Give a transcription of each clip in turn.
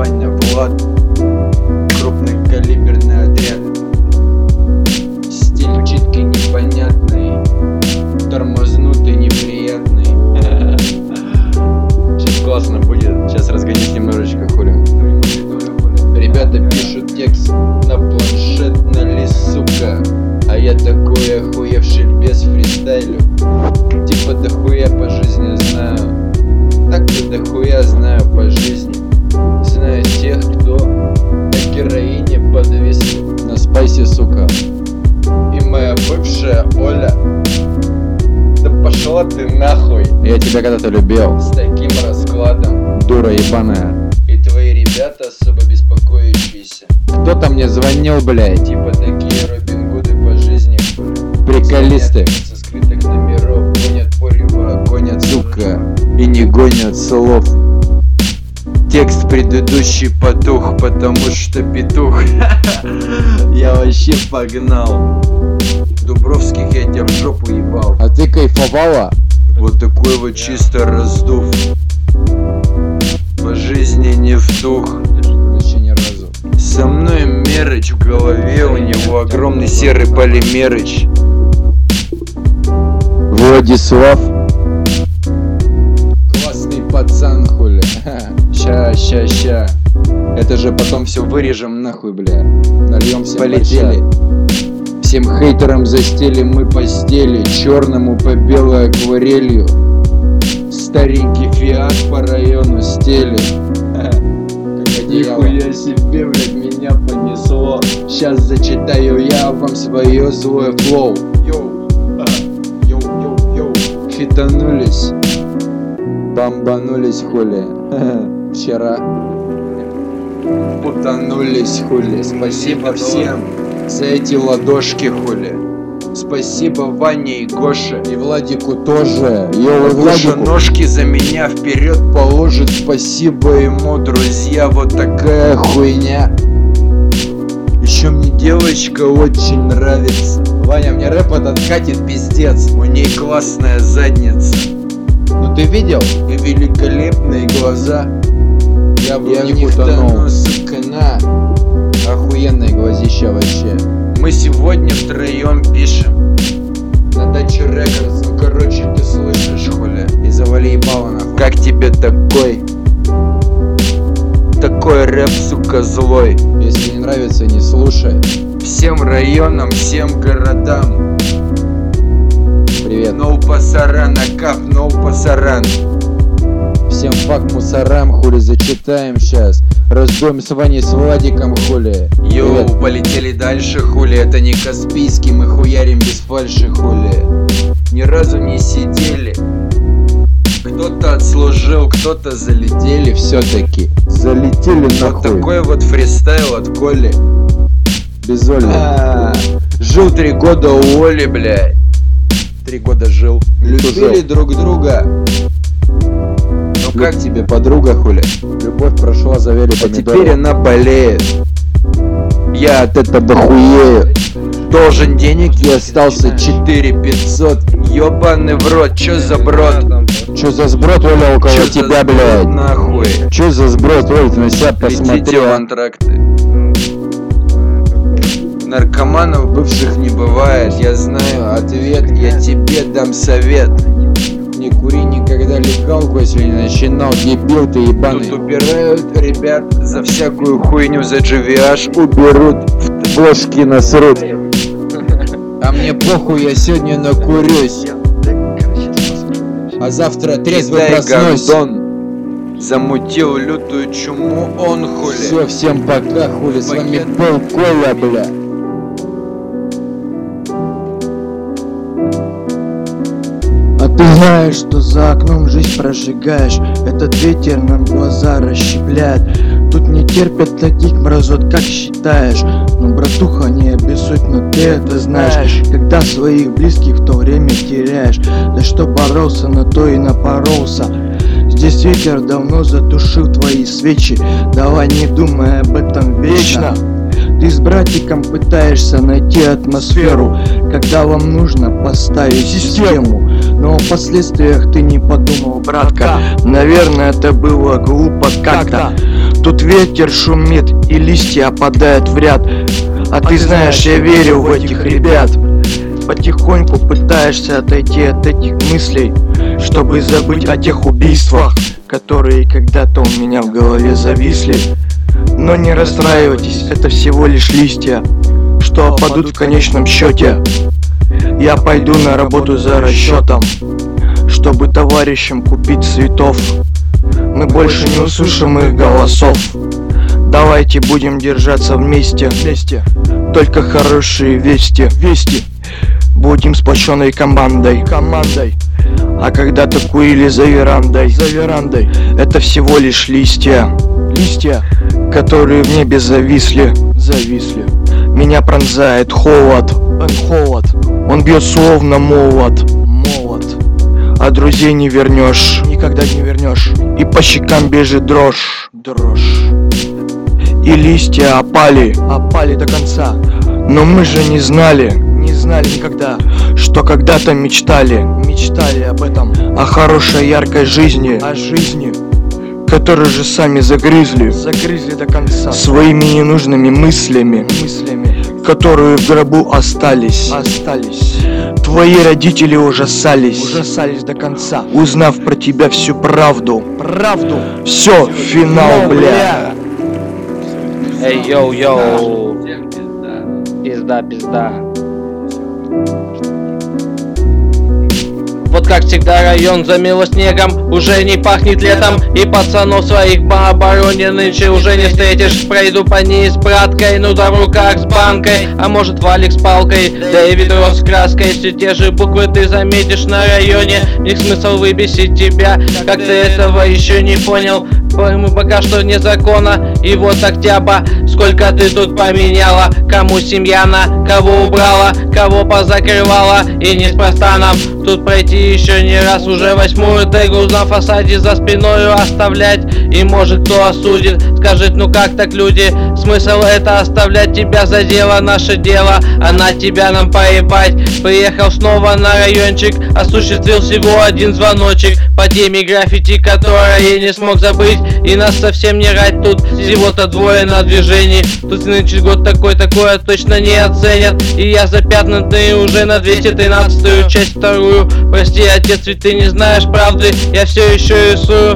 Ваня, Влад, крупнокалиберный отряд. Стиль читки непонятный, тормознутый, неприятный. Сейчас классно будет, сейчас разгонюсь немножечко, хули. Ребята пишут текст на планшет, на лист, сука. А я такой охуевший без фристайлю. Типа дохуя по жизни знаю. Так-то дохуя знаю по жизни. Знаю тех, кто на героине подвис на спайсе, сука. И моя бывшая Оля. Да пошла ты нахуй. Я тебя когда-то любил. С таким раскладом. Дура ебаная. И твои ребята особо беспокоящиеся. Кто-то мне звонил, блядь. Типа такие Робин Гуды по жизни. Приколисты. Со скрытых номеров гонят порева, гонят, Сука. И не гонят слов. Текст предыдущий потух, потому что петух. Я вообще погнал. Дубровских я тебя в жопу ебал. А ты кайфовала? Вот такой вот чисто раздув. По жизни не втух. Вообще ни разу. Со мной Мерыч, в голове у него огромный серый полимерыч. Владислав. Классный пацан, хули. Ща. Это же потом все вырежем нахуй, бля. Нальем всем Полетели. борща. Всем хейтерам застелим мы постели. Черному по белой акварелью. Старенький фиат по району стелит. Нихуя себе, блядь, меня понесло. Сейчас зачитаю я вам свое злое флоу. Йоу. Фитанулись. Бомбанулись, хули. Вчера утонулись, хули. Спасибо всем за эти ладошки, хули. Спасибо Ване и Гоше. И Владику тоже. Йоу, Гоша ножки за меня вперед положит. Спасибо ему, друзья, вот такая хуйня. Еще мне девочка очень нравится. Ваня, мне рэп этот катит пиздец. У ней классная задница. Ну ты видел? И великолепные глаза. Я в в них них утонул. тону, сука, на. Охуенные глазища вообще. Мы сегодня втроем пишем на даче Рекордс. Ну короче, ты слышишь, хули. И завали ебало нахуй. Как тебе такой рэп, сука, злой? Если не нравится, не слушай. Всем районам, всем городам. Привет. No пасаран, акап, no пасаран. Всем фак мусорам, хули, зачитаем сейчас. Раздуем с Ваней, с Владиком, хули. Йоу, Привет. полетели дальше, хули. Это не Каспийский, мы хуярим без фальши, хули. Ни разу не сидели. Кто-то отслужил, кто-то залетели все-таки. Залетели Вот нахуй. такой вот фристайл от Коли. Без Оли. Жил 3 года у Оли, блядь. 3 года жил. Любили друг друга. Ну Как как тебе подруга, хули? Любовь прошла, завели А теперь помидоры. она болеет. Я от этого хуею. Должен денег, И остался 4500. Ёбаный в рот, чё за брод? Чё за сброд, Оля, около Чё за тебя, сброд, блядь? нахуй? Чё за сброд, Оль, ты на себя Летите посмотри, в а? антракты. Наркоманов бывших не бывает. Я знаю ответ, я тебе дам совет. Не кури никогда легалку, если не начинал, дебил ты ебаный. Тут убирают ребят за всякую хуйню, за GVH. Уберут, в бошки насрут. А мне похуй, я сегодня накурюсь. А завтра трезвый Кидай проснусь. гандон. Замутил лютую чуму, он хули. Все, всем пока, хули, с вами был Коля, бля. А ты знаешь, что за окном жизнь прожигаешь. Этот ветер нам глаза расщепляет. Тут не терпят таких мразот, как считаешь. Но, братуха, не обессудь, но ты это знаешь. Когда своих близких в то время теряешь. За что боролся, на то и напоролся. Здесь ветер давно затушил твои свечи. Давай не думай об этом вечно. Ты с братиком пытаешься найти атмосферу, когда вам нужно поставить систему. Но о последствиях ты не подумал, братка. Наверное, это было глупо как-то. Тут ветер шумит и листья опадают в ряд. А ты знаешь, я верю в этих ребят. Потихоньку пытаешься отойти от этих мыслей, чтобы забыть о тех убийствах, которые когда-то у меня в голове зависли. Но не расстраивайтесь, это всего лишь листья, что опадут в конечном счете. Я пойду на работу за расчетом, чтобы товарищам купить цветов. Мы больше не услышим их голосов. Давайте будем держаться вместе. Только хорошие вести. Будем сплоченной командой. А когда-то курили за верандой. Это всего лишь листья, которые в небе зависли. Меня пронзает холод. Он бьет словно молот. А друзей не вернешь. Никогда не вернешь. И по щекам бежит дрожь. И листья опали до конца. Но мы же не знали никогда, что когда-то мечтали об этом, о хорошей яркой жизни, которую же сами загрызли до конца своими ненужными мыслями, которые в гробу остались. Твои родители ужасались до конца, узнав про тебя всю правду. Все, финал, бля. Эй, йоу, пизда. Вот как всегда район замело снегом, уже не пахнет летом, и пацанов своих по обороне нынче уже не встретишь. Пройду по ней с браткой, ну да в руках с банкой, а может валик с палкой, да и ведро с краской. Все те же буквы ты заметишь на районе, их смысл выбесить тебя, как ты этого еще не понял. Мы пока что не закона, и вот октября, сколько ты тут поменяла, кому семья на, кого убрала, кого позакрывала, и неспроста нам тут пройти еще не раз, уже 8-ю тегу на фасаде за спиною оставлять, и может кто осудит, скажет, ну как так люди, смысл это оставлять, тебя задело наше дело, а на тебя нам поебать. Приехал снова на райончик, осуществил всего один звоночек по теме граффити, которое я не смог забыть. И нас совсем не рать, тут всего-то двое на движении. Тут нынче год такое точно не оценят. И я запятнанный уже на 213-ю часть вторую. Прости, отец, ведь ты не знаешь правды. Я все еще рисую.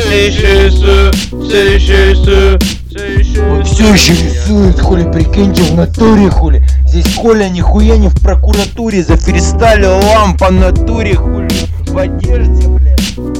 Он все еще рисует, хули, прикиньте, в натуре, хули. Здесь Коля нихуя не в прокуратуре, зафристайлил вам по натуре, хули. В одежде, блядь.